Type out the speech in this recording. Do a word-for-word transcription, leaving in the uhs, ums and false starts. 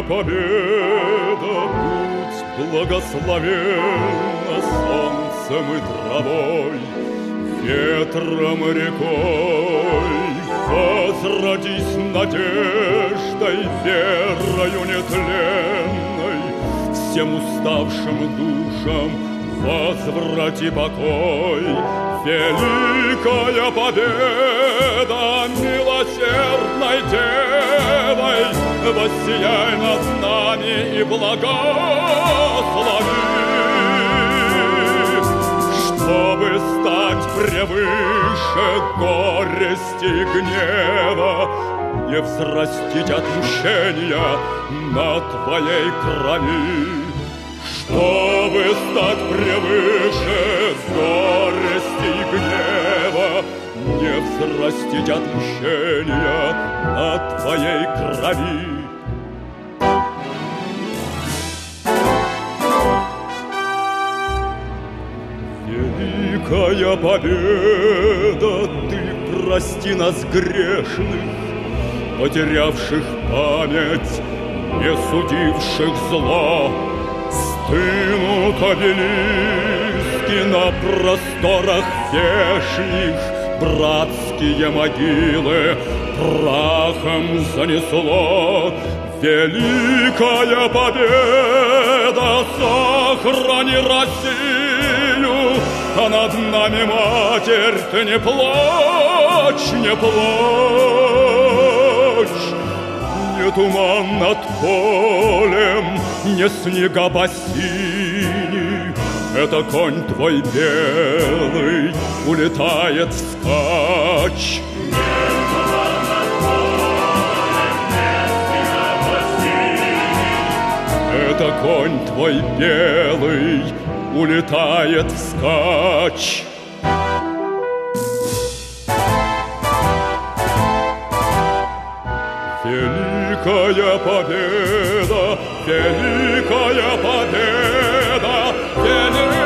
победа, будь благословенна солнцем и травой, ветром и рекой. Возродись надеждой, верою нетленной, всем уставшим душам возврати покой. Великая победа милосердной девой, воссияй над нами и благослови, чтобы стать превыше горести и гнева, не взрастить отмщения на твоей крови. Чтобы стать превыше горести и гнева, не взрастить отмщения на твоей крови. Великая победа, ты прости нас грешных, потерявших память, не судивших зла. Стынут обелиски на просторах вешних, братские могилы прахом занесло. Великая победа, сохрани Россию, а над нами, Матерь, ты не плачь, не плачь. Не туман над полем, не снега по синей, это конь твой белый улетает вскачь. Не туман над полем, не снега по синей, это конь твой белый улетает вскачь. Великая победа, великая победа, великая